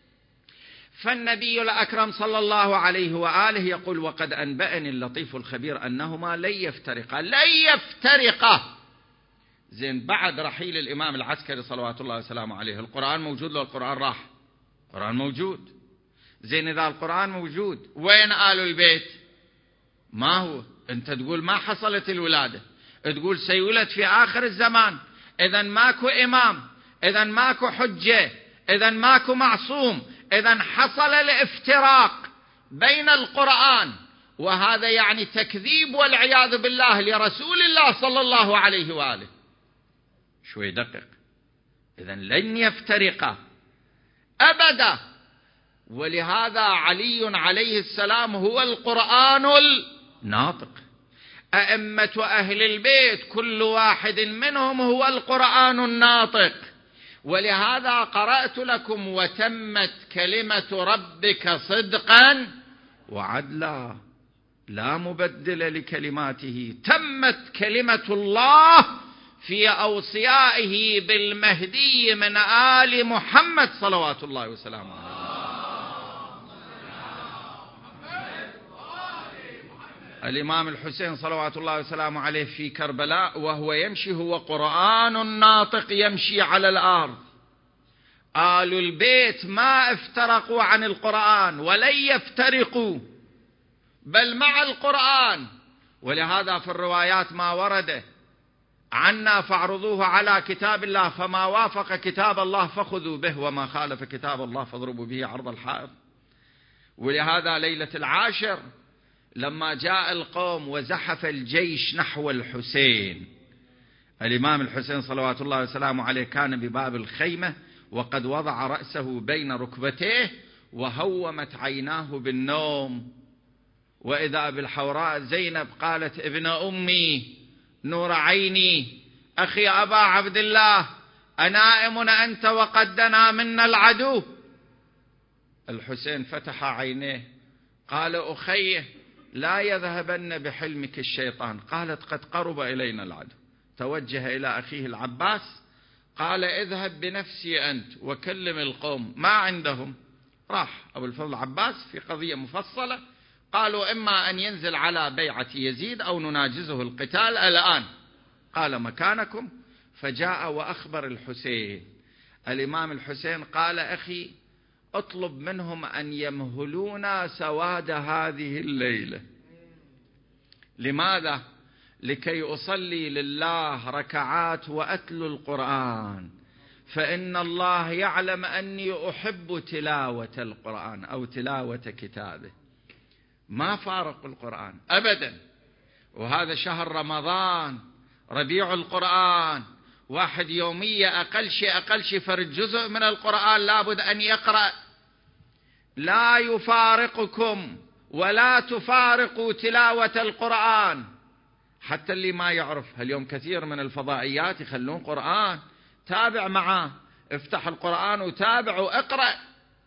فالنبي الأكرم صلى الله عليه وآله يقول وقد أنبأني اللطيف الخبير أنهما لن يفترقا، لن يفترقا. زين، بعد رحيل الإمام العسكري صلوات الله وسلامه عليه القرآن موجود لو القرآن راح؟ القرآن موجود. زين، إذا القرآن موجود وين آل البيت؟ ما هو؟ أنت تقول ما حصلت الولادة، تقول سيولد في آخر الزمان، إذا ماكو إمام، إذا ماكو حجة، إذا ماكو معصوم، إذا حصل الافتراق بين القرآن، وهذا يعني تكذيب والعياذ بالله لرسول الله صلى الله عليه وآله. شوي دقق، إذا لن يفترقا أبدا. ولهذا علي عليه السلام هو القرآن الناطق، أئمة أهل البيت كل واحد منهم هو القرآن الناطق. ولهذا قرأت لكم وتمت كلمة ربك صدقا وعدلا لا مبدل لكلماته. تمت كلمة الله في أوصيائه بالمهدي من آل محمد صلوات الله وسلامه عليه. الإمام الحسين صلوات الله وسلامه عليه في كربلاء وهو يمشي هو قرآن ناطق يمشي على الأرض. آل البيت ما افترقوا عن القرآن ولن يفترقوا، بل مع القرآن. ولهذا في الروايات ما ورد عنا فاعرضوه على كتاب الله، فما وافق كتاب الله فخذوا به، وما خالف كتاب الله فاضربوا به عرض الحائط. ولهذا ليلة العاشر لما جاء القوم وزحف الجيش نحو الحسين، الإمام الحسين صلوات الله وسلامه عليه كان بباب الخيمة وقد وضع رأسه بين ركبتيه وهومت عيناه بالنوم، وإذا بالحوراء زينب قالت ابن أمي نور عيني أخي أبا عبد الله أنائم أنت وقد دنا منا العدو؟ الحسين فتح عينيه قال أخيه لا يذهبن بحلمك الشيطان. قالت قد قرب إلينا العدو. توجه إلى أخيه العباس قال اذهب بنفسي أنت وكلم القوم ما عندهم. راح أبو الفضل العباس في قضية مفصلة، قالوا إما أن ينزل على بيعة يزيد أو نناجزه القتال الآن. قال مكانكم. فجاء وأخبر الحسين. الإمام الحسين قال أخي اطلب منهم أن يمهلونا سواد هذه الليلة. لماذا؟ لكي أصلي لله ركعات وأتلو القرآن، فإن الله يعلم أني أحب تلاوة القرآن أو تلاوة كتابه. ما فارق القرآن أبدا. وهذا شهر رمضان ربيع القرآن، واحد يومية أقل شيء أقل شيء فرد جزء من القرآن لابد أن يقرأ. لا يفارقكم ولا تفارقوا تلاوة القرآن. حتى اللي ما يعرف اليوم كثير من الفضائيات يخلون قرآن، تابع معاه، افتح القرآن وتابع واقرأ.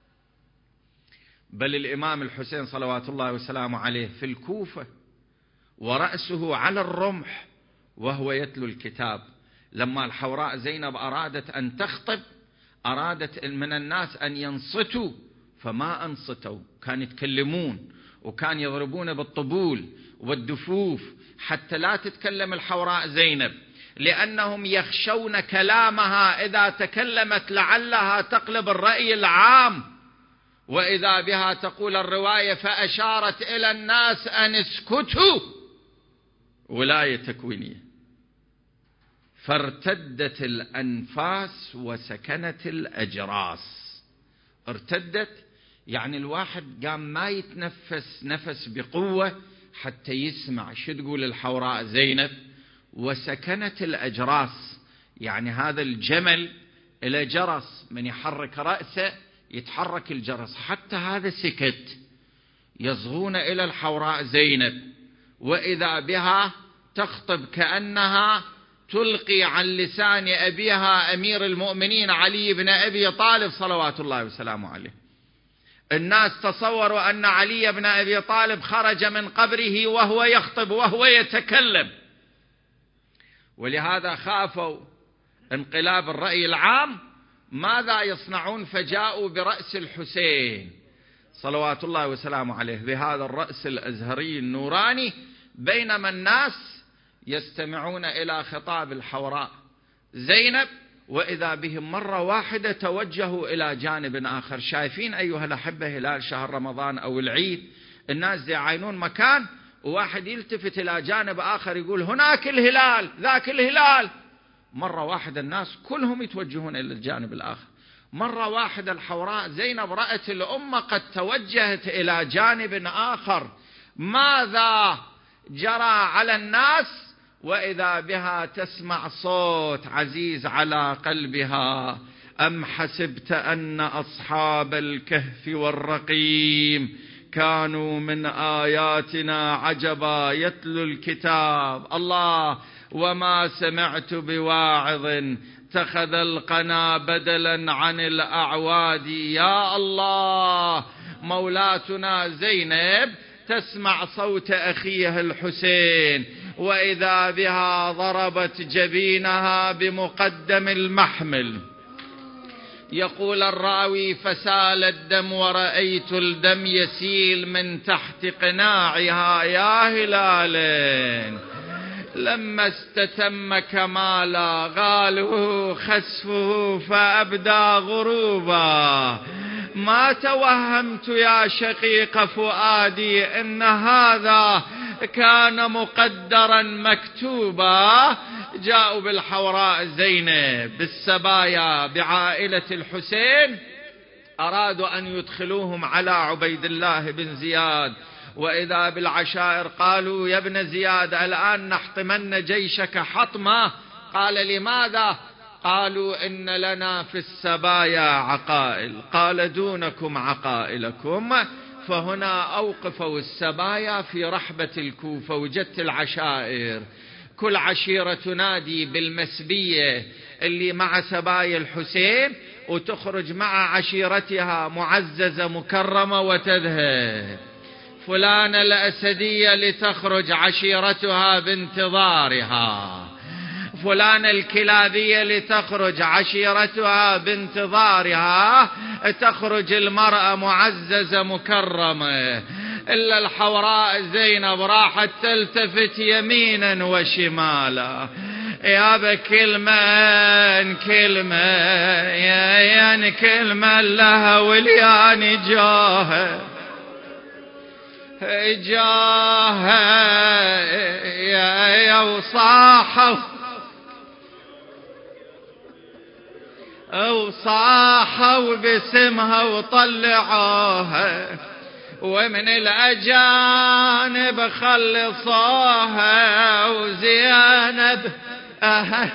بل الإمام الحسين صلوات الله وسلامه عليه في الكوفة ورأسه على الرمح وهو يتلو الكتاب، لما الحوراء زينب أرادت أن تخطب أرادت من الناس أن ينصتوا فما أنصتوا، كانوا يتكلمون وكان يضربون بالطبول والدفوف حتى لا تتكلم الحوراء زينب، لأنهم يخشون كلامها إذا تكلمت لعلها تقلب الرأي العام. وإذا بها تقول الرواية فأشارت إلى الناس أن اسكتوا، ولاية تكوينية. فارتدت الأنفاس وسكنت الأجراس. ارتدت يعني الواحد قام ما يتنفس نفس بقوة حتى يسمع شو تقول الحوراء زينب. وسكنت الأجراس يعني هذا الجمل إلى جرس، من يحرك رأسه يتحرك الجرس، حتى هذا سكت. يصغون إلى الحوراء زينب وإذا بها تخطب كأنها تلقي عن لسان أبيها أمير المؤمنين علي بن أبي طالب صلوات الله وسلامه عليه. الناس تصوروا أن علي بن أبي طالب خرج من قبره وهو يخطب وهو يتكلم، ولهذا خافوا انقلاب الرأي العام. ماذا يصنعون؟ فجاءوا برأس الحسين صلوات الله وسلامه عليه بهذا الرأس الأزهري النوراني، بينما الناس يستمعون إلى خطاب الحوراء زينب، وإذا بهم مرة واحدة توجهوا إلى جانب آخر. شايفين أيها الأحبة هلال شهر رمضان أو العيد الناس يعينون مكان وواحد يلتفت إلى جانب آخر يقول هناك الهلال ذاك الهلال. مرة واحدة الناس كلهم يتوجهون إلى الجانب الآخر. مرة واحدة الحوراء زينب رأت الأمة قد توجهت إلى جانب آخر. ماذا جرى على الناس؟ وإذا بها تسمع صوت عزيز على قلبها: أم حسبت أن أصحاب الكهف والرقيم كانوا من آياتنا عجبا يتلو الكتاب الله وما سمعت بواعظ اتخذ القنا بدلا عن الأعواد. يا الله، مولاتنا زينب تسمع صوت أخيها الحسين، وإذا بها ضربت جبينها بمقدم المحمل. يقول الراوي: فسال الدم ورأيت الدم يسيل من تحت قناعها. يا هلال، لما استتم كمالا غاله خسفه فأبدى غروبا. ما توهمت يا شقيق فؤادي إن هذا كان مقدرا مكتوبا. جاءوا بالحوراء زينب بالسبايا بعائلة الحسين، أرادوا أن يدخلوهم على عبيد الله بن زياد، وإذا بالعشائر قالوا: يا ابن زياد الآن نحطمن جيشك حطمة. قال: لماذا؟ قالوا: إن لنا في السبايا عقائل. قال: دونكم عقائلكم. فهنا أوقفوا السبايا في رحبة الكوفة. وجدت العشائر كل عشيرة تنادي بالمسبية اللي مع سبايا الحسين، وتخرج مع عشيرتها معززة مكرمة وتذهب. فلان الأسدية لتخرج عشيرتها بانتظارها، فلان الكلابية لتخرج عشيرتها بانتظارها. تخرج المرأة معززة مكرمة، إلا الحوراء زينب راحت تلتفت يمينا وشمالا. يا بكلمة كلمة يا ين كلمة لها وليان جاه جاه يا يا وصاحوا وصاحوا باسمها وطلعوها، ومن الأجانب خلصوها. وزينب أهل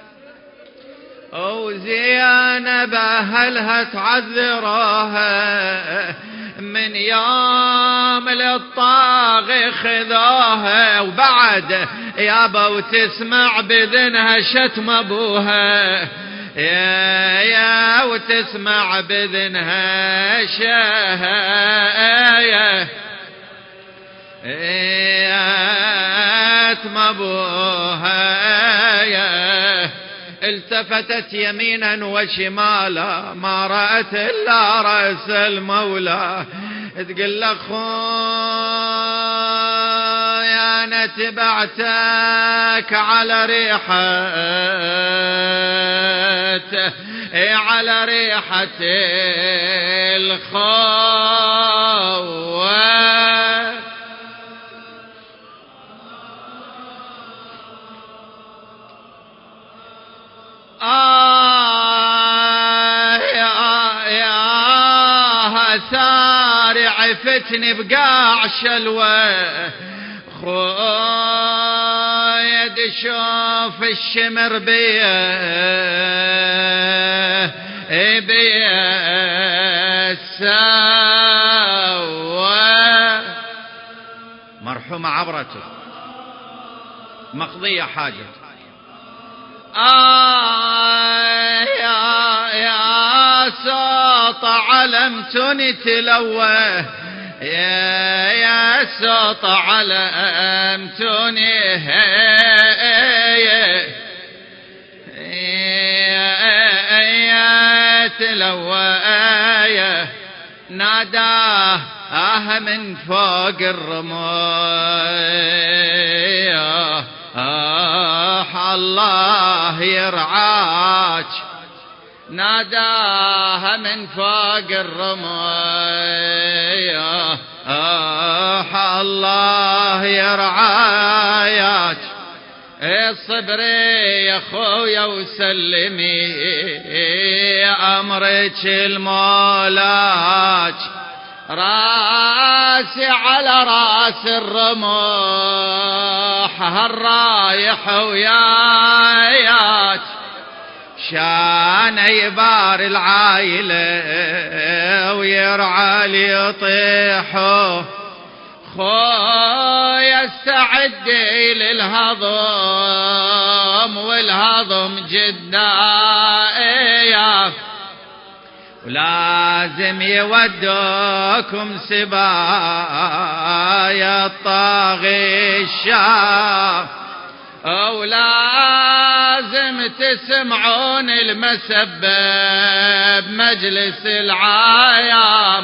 وزينب أهلها تعذروها، من يوم للطاغي خذوها. وبعد يابا وتسمع بذنها شتم أبوها، يا يا وتسمع بذنها شاية شتم أبوها. التفتت يمينا وشمالا، ما رأت إلا رأس المولى. تقول له: خويا أنا تبعتك على ريحته على ريحة الخوة. آه يا يا سارع فتني بقاع شلوة، خويا شوف الشمر بيه بيه السوى. مرحومة عبرته مقضية حاجة. آه يا يا صوت علمتني تلوه، يا يا صوت علمتني يا تلوه. ناداه آه من فوق الرماية، آه الله يرعاك. ناداها من فوق الرماية، آه الله يرعاياك. اصبري يا خويا وسلمي أمرك المولاك، راسي على راس الرمح هالرايح وياياك، شان يبار العايلة ويرعى ليطيحوا، خويا استعدي للهضم والهضم جدائيا، ولازم يودوكم سبايا الطاغي الشام، ولازم تسمعون المسبة بمجلس العايام،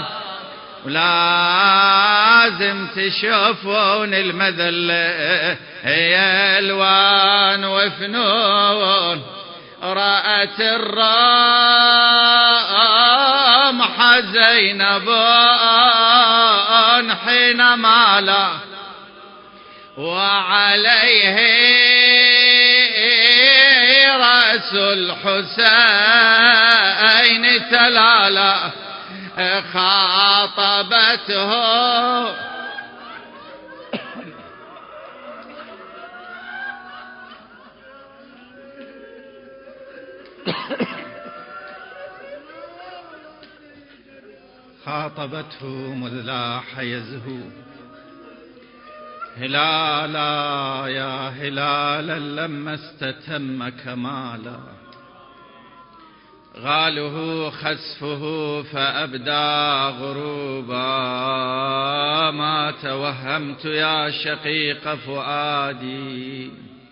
ولازم تشوفون المذلة هي الوان وفنون، رأت الرمح زينب حينما لا وعليه رأس الحسين تلالا، خاطبته خاطبته مذ لاح يزهو، هلالا يا هلالا لما استتم كمالا، غاله خسفه فأبدى غروبا، ما توهمت يا شقيق فؤادي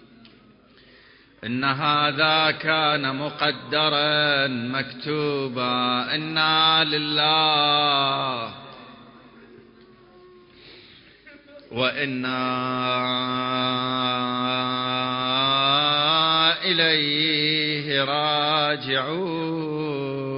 إن هذا كان مقدرا مكتوبا، إنا لله وإنا إليه راجعون.